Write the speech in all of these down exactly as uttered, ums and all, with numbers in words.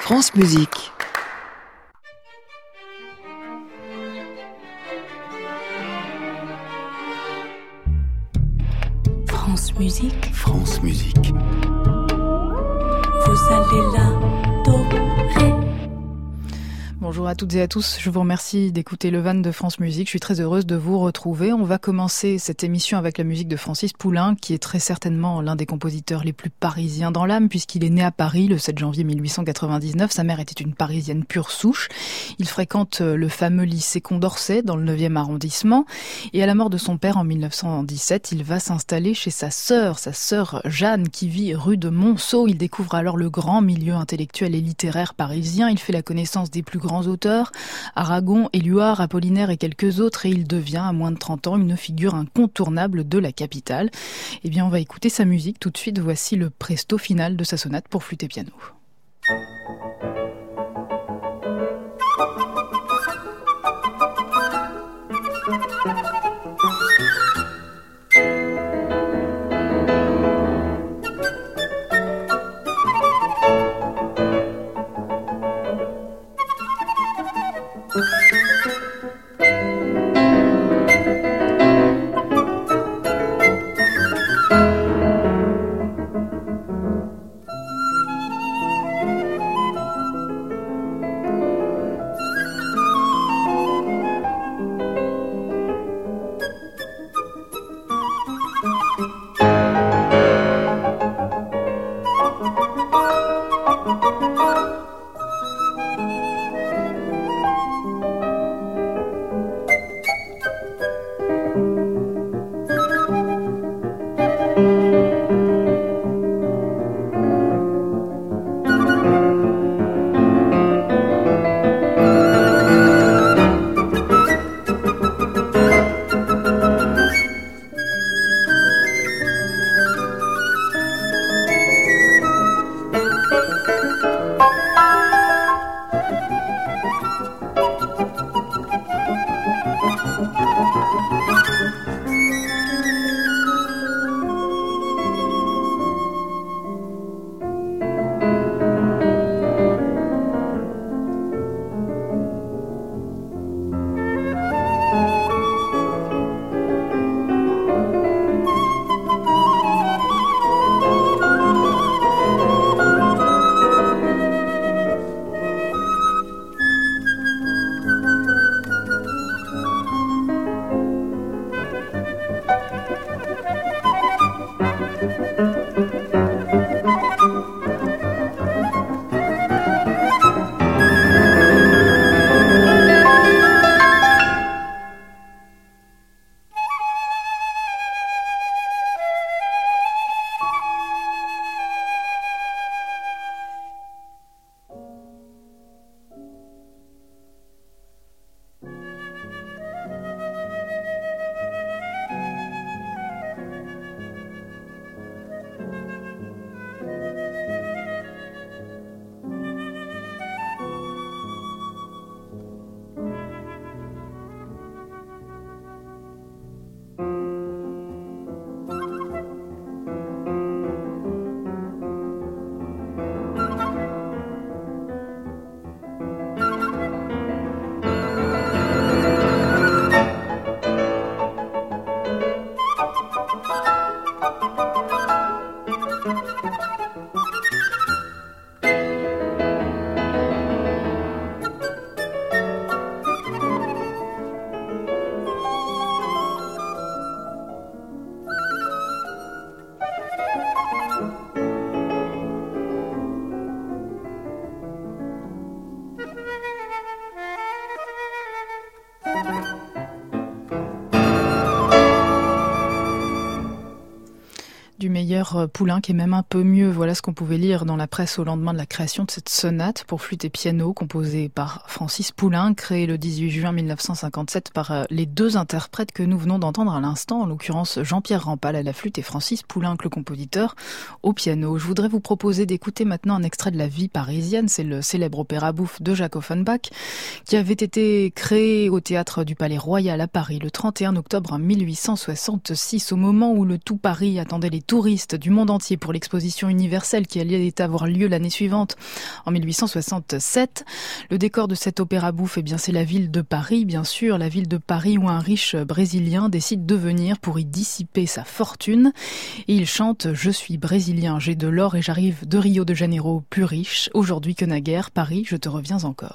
France Musique. France Musique. France Musique. Vous allez l'adorer. Bonjour à toutes et à tous, je vous remercie d'écouter le Van de France Musique, je suis très heureuse de vous retrouver. On va commencer cette émission avec la musique de Francis Poulenc, qui est très certainement l'un des compositeurs les plus parisiens dans l'âme, puisqu'il est né à Paris le sept janvier mille huit cent quatre-vingt-dix-neuf. Sa mère était une parisienne pure souche. Il fréquente le fameux lycée Condorcet dans le neuvième arrondissement. Et à la mort de son père en mille neuf cent dix-sept, il va s'installer chez sa sœur, sa sœur Jeanne, qui vit rue de Monceau. Il découvre alors le grand milieu intellectuel et littéraire parisien. Il fait la connaissance des plus grands auteurs, Aragon, Éluard, Apollinaire et quelques autres, et il devient à moins de trente ans une figure incontournable de la capitale. Eh bien, on va écouter sa musique tout de suite. Voici le presto final de sa sonate pour flûte et piano. Du meilleur Poulenc et même un peu mieux. Voilà ce qu'on pouvait lire dans la presse au lendemain de la création de cette sonate pour flûte et piano composée par Francis Poulenc, créée le dix-huit juin mille neuf cent cinquante-sept par les deux interprètes que nous venons d'entendre à l'instant, en l'occurrence Jean-Pierre Rampal à la flûte et Francis Poulenc, le compositeur, au piano. Je voudrais vous proposer d'écouter maintenant un extrait de La vie parisienne. C'est le célèbre opéra bouffe de Jacques Offenbach qui avait été créé au théâtre du Palais Royal à Paris le trente et un octobre mille huit cent soixante-six, au moment où le tout Paris attendait les touristes touristes du monde entier pour l'exposition universelle qui allait avoir lieu l'année suivante, en mille huit cent soixante-sept. Le décor de cet opéra bouffe, eh bien, c'est la ville de Paris, bien sûr, la ville de Paris où un riche Brésilien décide de venir pour y dissiper sa fortune. Et il chante « Je suis brésilien, j'ai de l'or et j'arrive de Rio de Janeiro plus riche. Aujourd'hui que naguère, Paris, je te reviens encore. »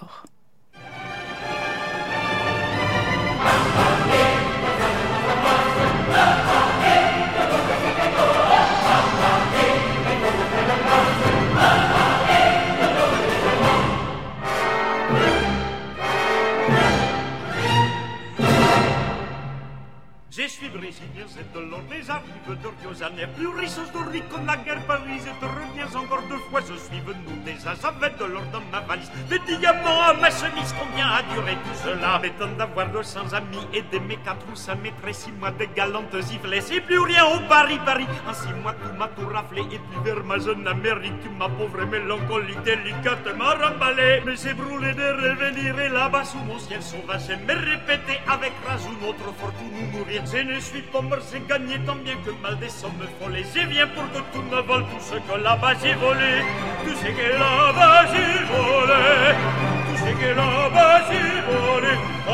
Je suis brésilien, c'est de l'or, les arrives de Rio Janeiro, plus riche aujourd'hui que la guerre Paris, je te reviens encore deux fois, je suis venu déjà, j'avais de l'or dans ma valise, des diamants à ma chemise, combien a duré tout cela? M'étonne d'avoir de cents amis et d'aimer quatre ou cinq maîtresses, six mois de galantes giflées, c'est plus rien au Paris, Paris, en six mois tout m'a tout raflé, et puis vers ma jeune Amérique, ma pauvre mélancolie délicate m'a remballé, mais j'ai brûlé de revenir, et là-bas sous mon ciel sauvage, me répéter avec rage une autre fortune ou mourir. Je ne suis pas mort, j'ai gagné tant bien que mal des sommes folles. Je viens pour que tout me vole, tout ce que là-bas j'ai volé. Tout ce que là-bas j'ai volé. Tout ce que là-bas j'ai volé.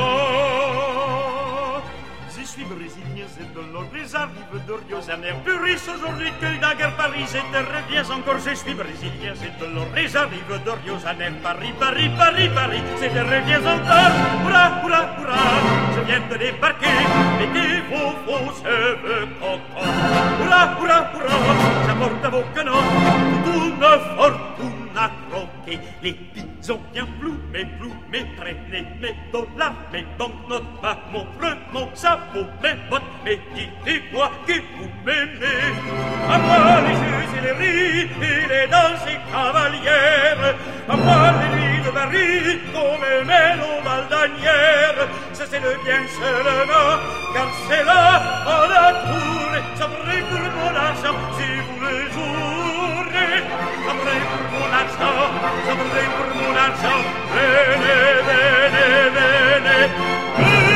Oh, je suis brésilien, c'est de l'or, les arrives de Rio Janeiro. Plus riche aujourd'hui que la guerre Paris, je te reviens encore. Je suis brésilien, c'est de l'or, les arrives de Rio Janeiro. Paris, Paris, Paris, Paris, je te reviens encore. Hurrah, hurrah, hurrah, je viens de débarquer. Mettez vos faux cheveux coquins. Hurrah, hurrah, hurrah, j'apporte à vos canons toute une fortune à croquer. Les pigeons bien plumés, plumés, traînés, mes dollars, mes banknotes, ma montre, mon chapeau, mes bottes, mais dites-moi qui vous m'aimez. À moi les jeux et les rires et les danses et cavalières, à moi les nuits de Paris comme elles mènent aux Valdanières. Ça c'est le bien seulement, car c'est là à la tour. J'aimerais pour mon argent si vous le jouerez. J'aimerais pour mon argent, j'aimerais pour mon argent. Venez, venez, venez, venez.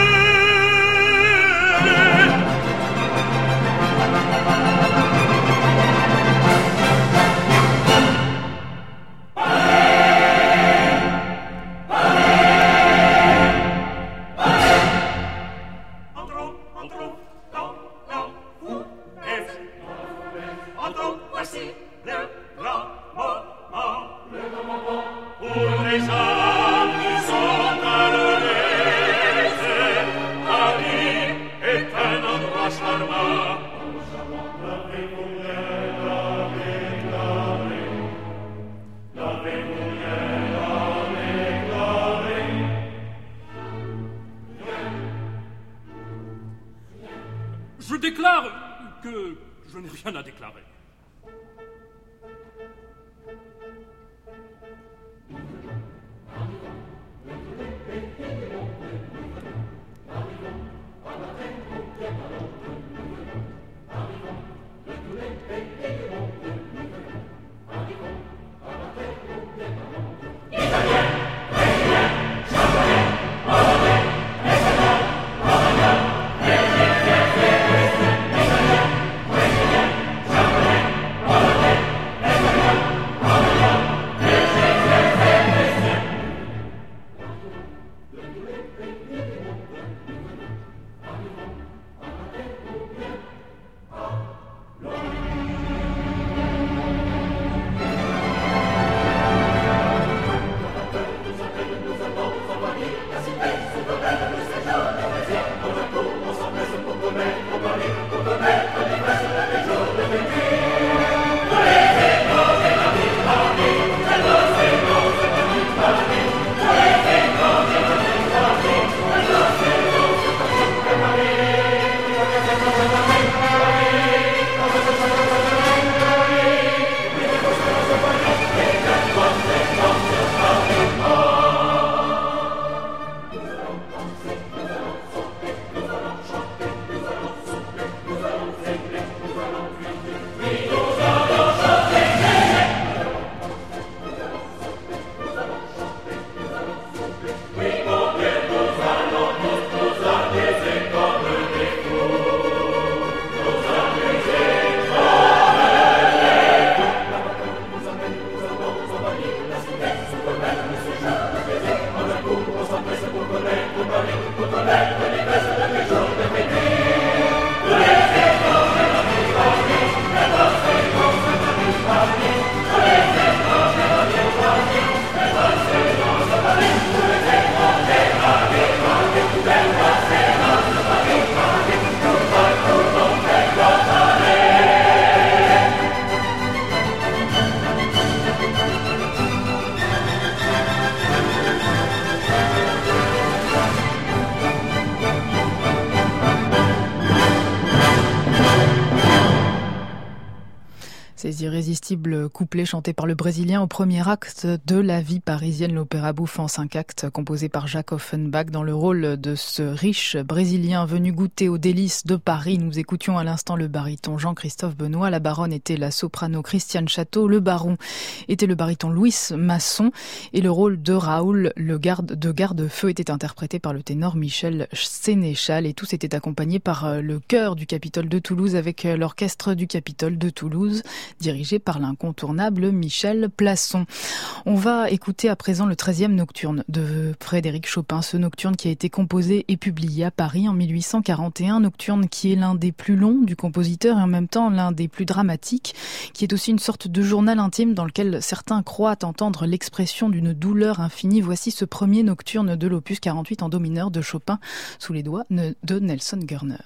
Je déclare que je n'ai rien à déclarer. Italien, les irrésistibles couplets chantés par le Brésilien au premier acte de La vie parisienne, l'opéra bouffe en cinq actes composé par Jacques Offenbach dans le rôle de ce riche Brésilien venu goûter aux délices de Paris. Nous écoutions à l'instant le baryton Jean-Christophe Benoît, la baronne était la soprano Christiane Château, le baron était le baryton Louis Masson et le rôle de Raoul, le garde de garde-feu, était interprété par le ténor Michel Sénéchal et tous étaient accompagnés par le chœur du Capitole de Toulouse avec l'orchestre du Capitole de Toulouse dirigé par l'incontournable Michel Plasson. On va écouter à présent le treizième nocturne de Frédéric Chopin, ce nocturne qui a été composé et publié à Paris en mille huit cent quarante et un, nocturne qui est l'un des plus longs du compositeur et en même temps l'un des plus dramatiques, qui est aussi une sorte de journal intime dans lequel certains croient entendre l'expression d'une douleur infinie. Voici ce premier nocturne de l'opus quarante-huit en do mineur de Chopin sous les doigts de Nelson Gurner.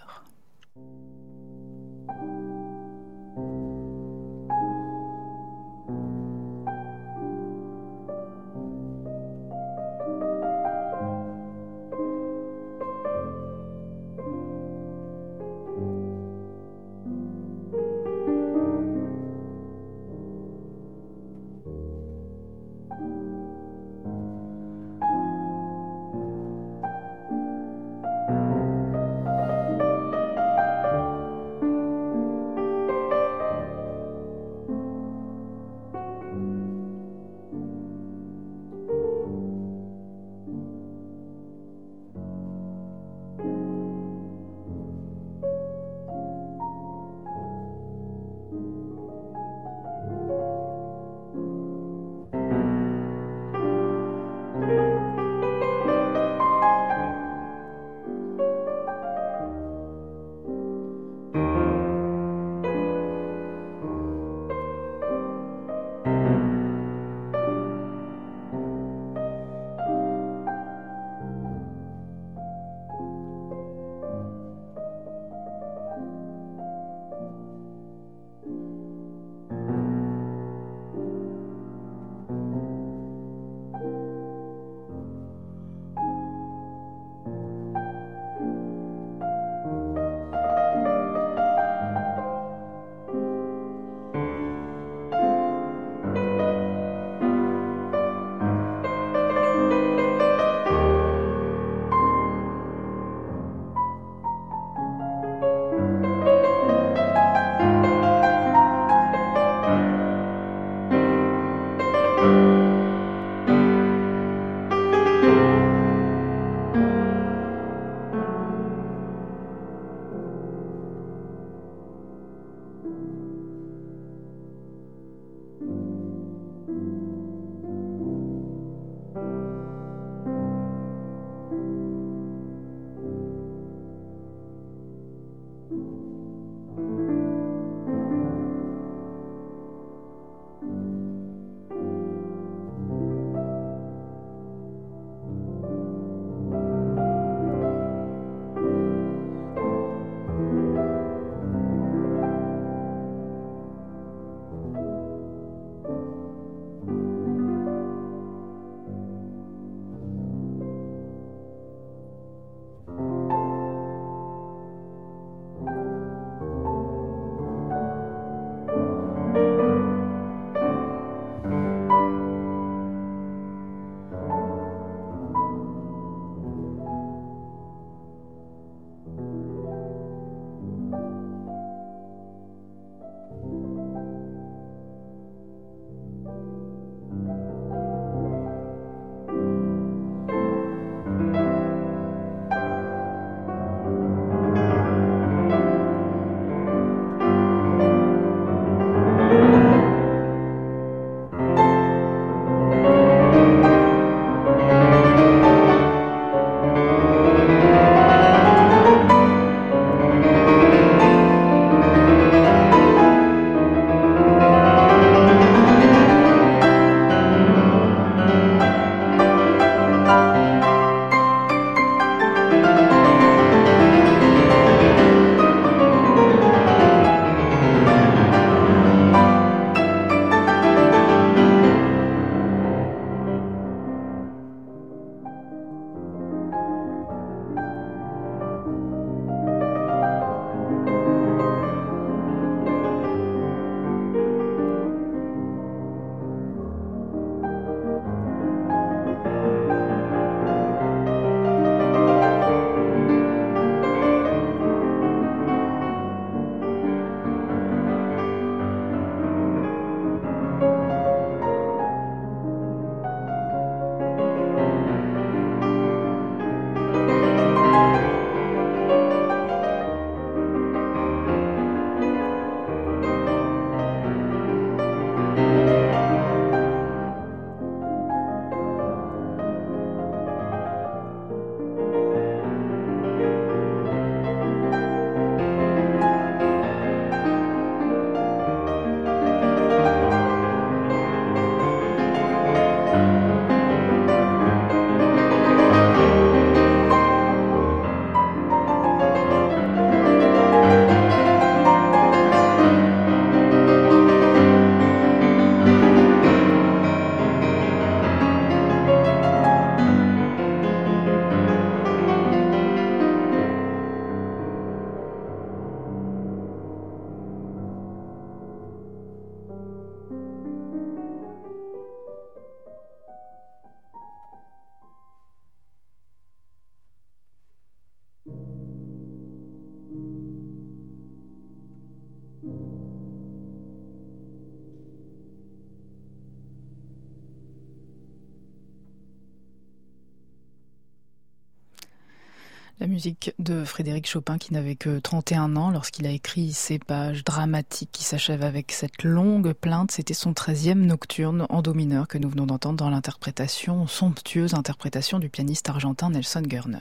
La musique de Frédéric Chopin qui n'avait que trente et un ans lorsqu'il a écrit ces pages dramatiques qui s'achèvent avec cette longue plainte. C'était son treizième nocturne en do mineur que nous venons d'entendre dans l'interprétation, somptueuse interprétation du pianiste argentin Nelson Gerner.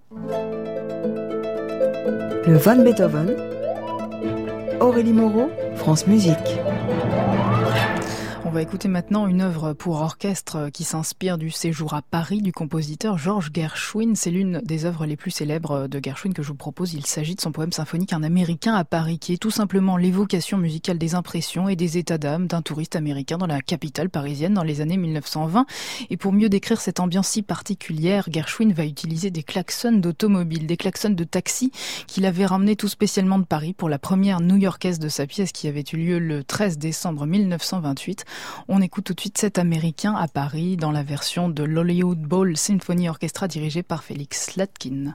Le Van Beethoven, Aurélie Moreau, France Musique. On va écouter maintenant une œuvre pour orchestre qui s'inspire du séjour à Paris du compositeur Georges Gershwin. C'est l'une des œuvres les plus célèbres de Gershwin que je vous propose. Il s'agit de son poème symphonique Un Américain à Paris, qui est tout simplement l'évocation musicale des impressions et des états d'âme d'un touriste américain dans la capitale parisienne dans les années mille neuf cent vingt. Et pour mieux décrire cette ambiance si particulière, Gershwin va utiliser des klaxons d'automobile, des klaxons de taxi qu'il avait ramenés tout spécialement de Paris pour la première new-yorkaise de sa pièce qui avait eu lieu le treize décembre mille neuf cent vingt-huit. On écoute tout de suite cet Américain à Paris dans la version de l'Hollywood Bowl Symphony Orchestra dirigée par Félix Slatkin.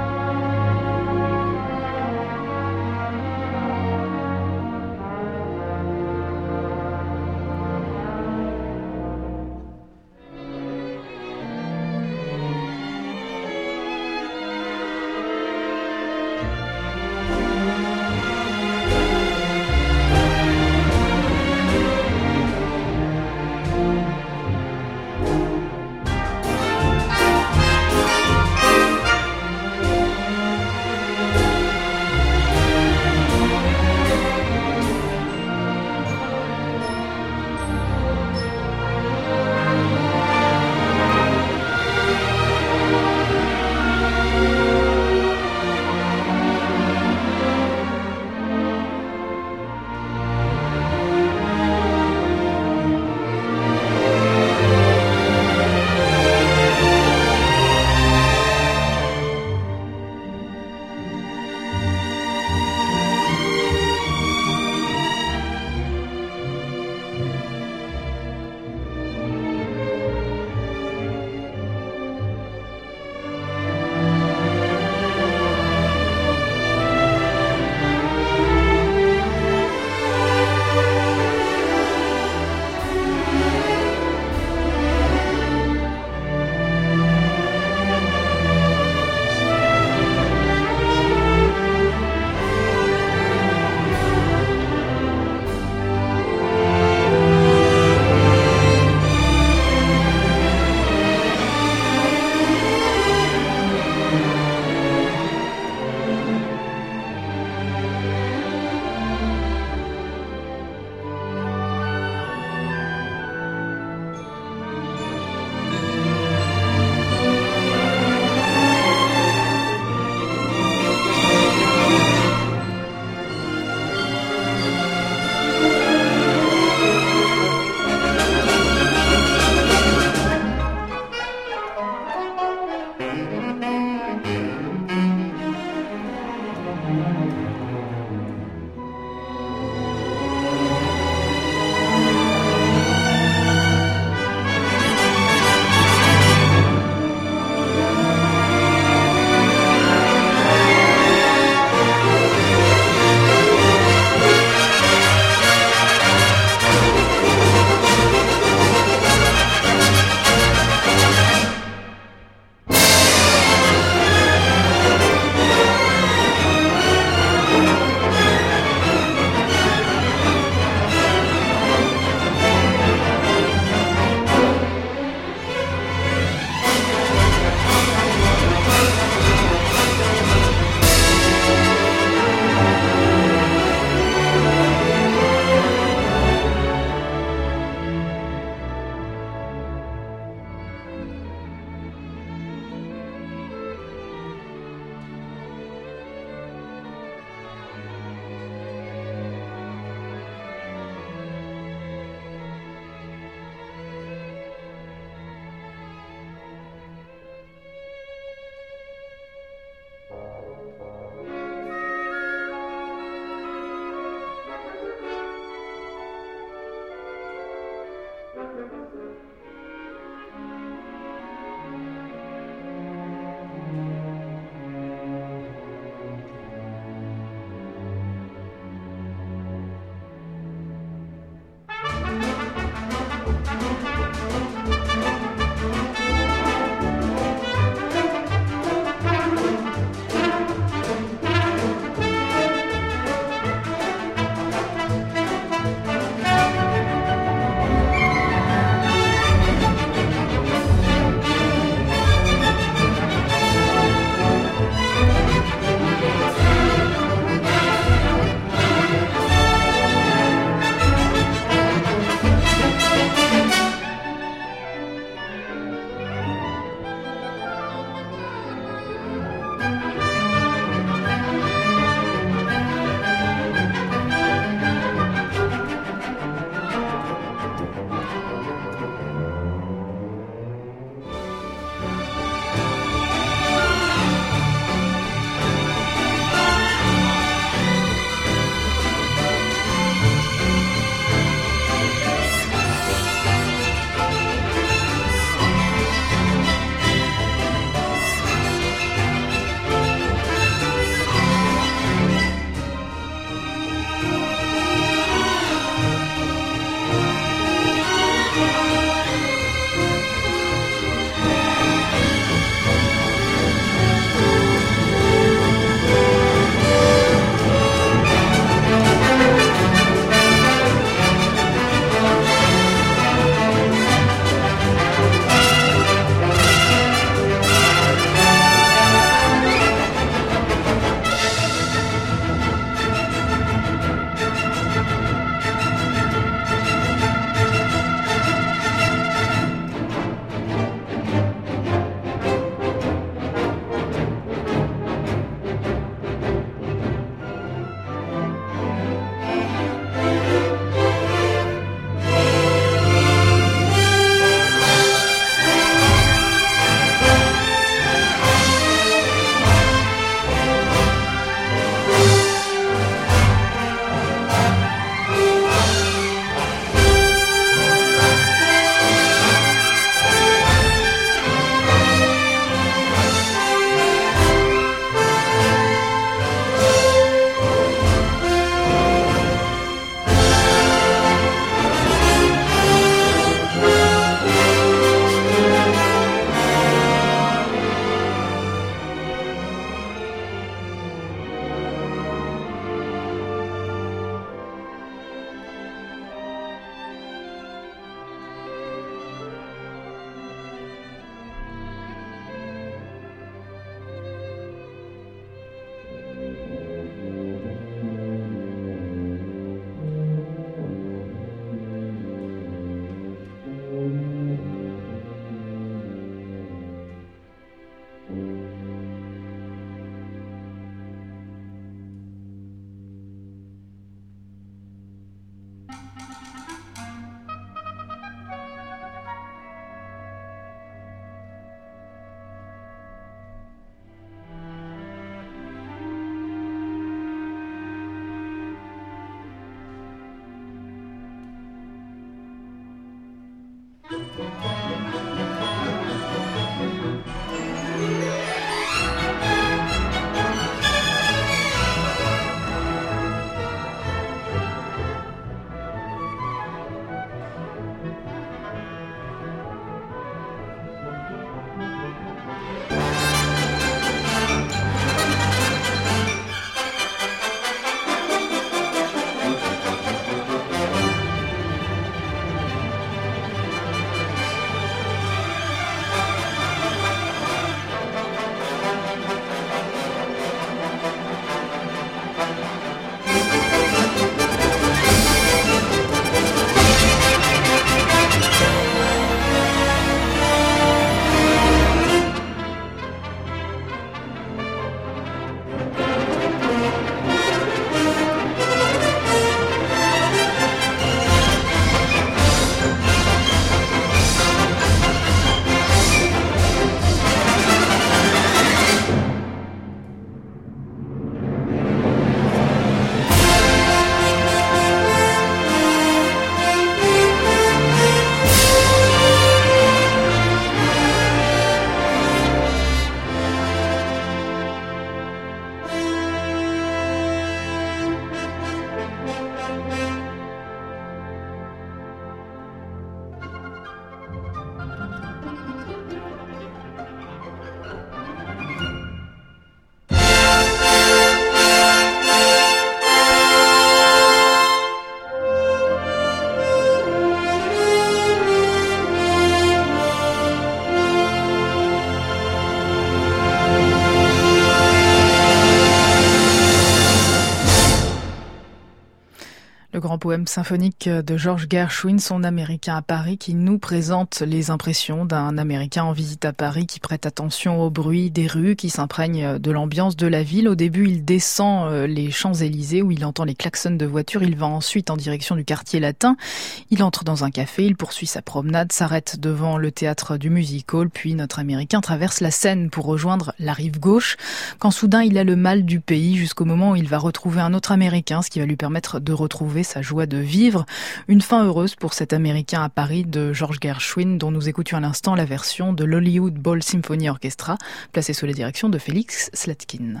Le grand poème symphonique de George Gershwin, Son Américain à Paris, qui nous présente les impressions d'un Américain en visite à Paris qui prête attention au bruit des rues, qui s'imprègne de l'ambiance de la ville. Au début, il descend les Champs-Élysées où il entend les klaxons de voitures. Il va ensuite en direction du quartier latin. Il entre dans un café, il poursuit sa promenade, s'arrête devant le théâtre du Music Hall, puis notre Américain traverse la Seine pour rejoindre la rive gauche, quand soudain il a le mal du pays jusqu'au moment où il va retrouver un autre Américain, ce qui va lui permettre de retrouver sa joie de vivre. Une fin heureuse pour cet Américain à Paris de George Gershwin, dont nous écoutions à l'instant la version de l'Hollywood Bowl Symphony Orchestra, placée sous la direction de Félix Slatkin.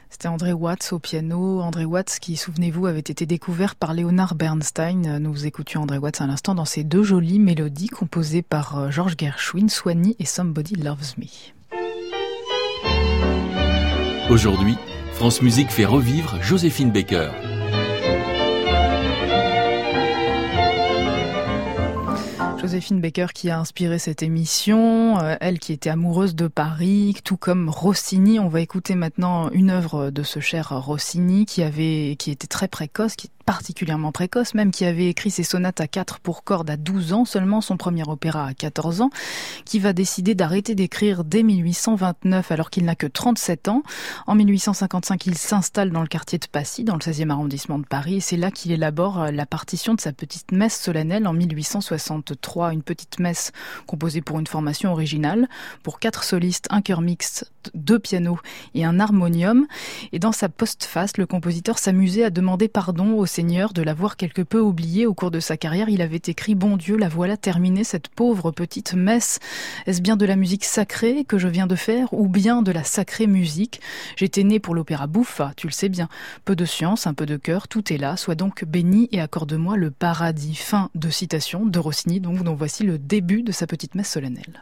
C'était André Watts au piano. André Watts qui, souvenez-vous, avait été découvert par Leonard Bernstein. Nous écoutions André Watts à l'instant dans ces deux jolies mélodies composées par George Gershwin, Swanee et Somebody Loves Me. Aujourd'hui, France Musique fait revivre Joséphine Baker. Joséphine Baker qui a inspiré cette émission, euh, elle qui était amoureuse de Paris, tout comme Rossini. On va écouter maintenant une œuvre de ce cher Rossini qui avait, qui était très précoce, qui particulièrement précoce, même qui avait écrit ses sonates à quatre pour cordes à douze ans, seulement son premier opéra à quatorze ans, qui va décider d'arrêter d'écrire dès mille huit cent vingt-neuf alors qu'il n'a que trente-sept ans. En mille huit cent cinquante-cinq, il s'installe dans le quartier de Passy, dans le seizième arrondissement de Paris, et c'est là qu'il élabore la partition de sa petite messe solennelle en mille huit cent soixante-trois, une petite messe composée pour une formation originale, pour quatre solistes, un chœur mixte, deux pianos et un harmonium. Et dans sa postface, le compositeur s'amusait à demander pardon au Seigneur de l'avoir quelque peu oublié au cours de sa carrière. Il avait écrit « Bon Dieu, la voilà terminée, cette pauvre petite messe. Est-ce bien de la musique sacrée que je viens de faire ou bien de la sacrée musique ? J'étais né pour l'opéra bouffa, tu le sais bien. Peu de science, un peu de cœur, tout est là. Sois donc béni et accorde-moi le paradis. » Fin de citation de Rossini, donc, dont voici le début de sa petite messe solennelle.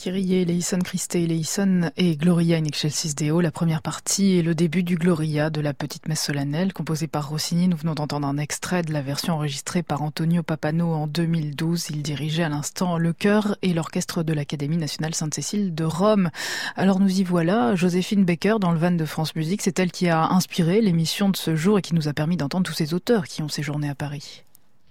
Kyrie eleison, Christe eleison et Gloria in excelsis Deo. La première partie est le début du Gloria de la petite messe solennelle composée par Rossini. Nous venons d'entendre un extrait de la version enregistrée par Antonio Papano en deux mille douze. Il dirigeait à l'instant le chœur et l'orchestre de l'Académie nationale Sainte-Cécile de Rome. Alors nous y voilà, Joséphine Baker dans le van de France Musique. C'est elle qui a inspiré l'émission de ce jour et qui nous a permis d'entendre tous ces auteurs qui ont séjourné à Paris.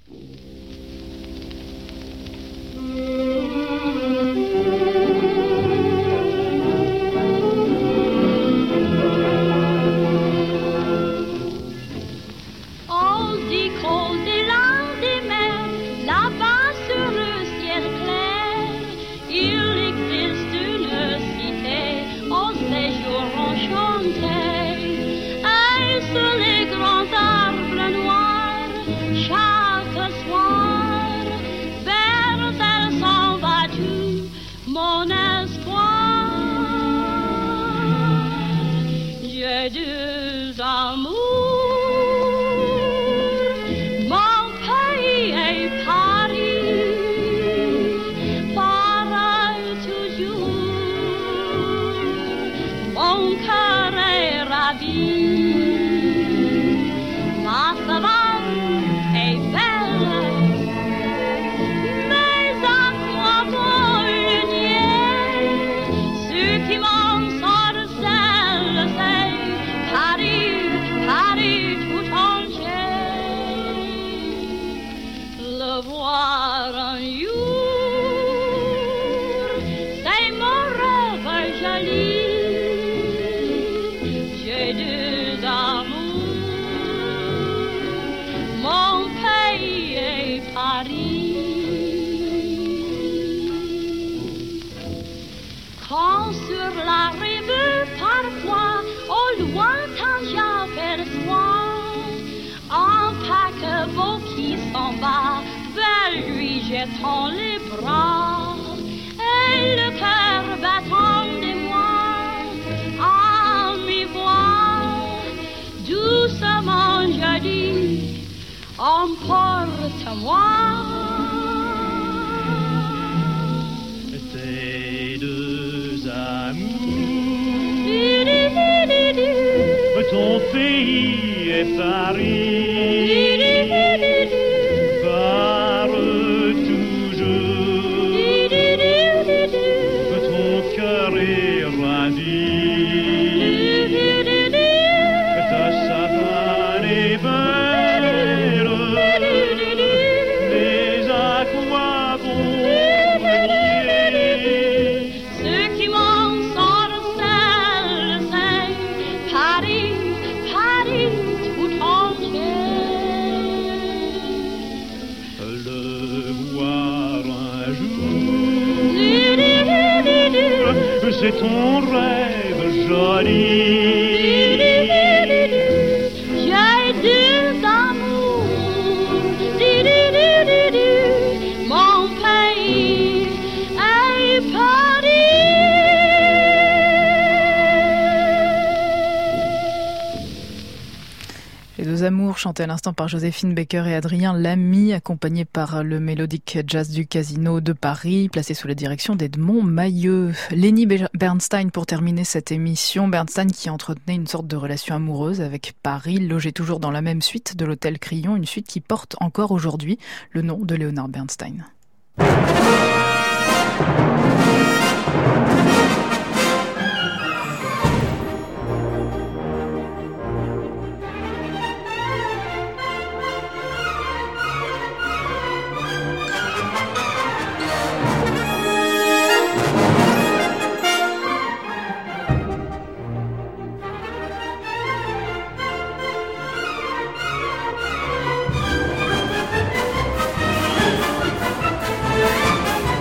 Jetant les bras et le cœur battant des mois à mi-voix, doucement je dis, emporte-moi. Tes deux amours, ton pays est Paris. C'est ton rêve joli. J'ai deux amours, mon pays est Paris. Les deux amours chantés à l'instant par Joséphine Baker et Adrien Lamy, accompagnés par le mélodique jazz du Casino de Paris, placé sous la direction d'Edmond Mailleux. Lenny Bernstein pour terminer cette émission. Bernstein qui entretenait une sorte de relation amoureuse avec Paris, logé toujours dans la même suite de l'hôtel Crillon, une suite qui porte encore aujourd'hui le nom de Leonard Bernstein. Thank you.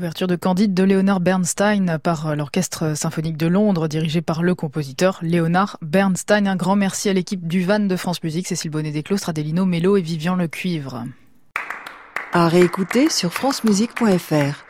Ouverture de Candide de Leonard Bernstein par l'Orchestre symphonique de Londres, dirigé par le compositeur Leonard Bernstein. Un grand merci à l'équipe du Van de France Musique, Cécile Bonnet-Desclostres, Adelino Mello et Vivian Lecuivre. À réécouter sur francemusique point f r.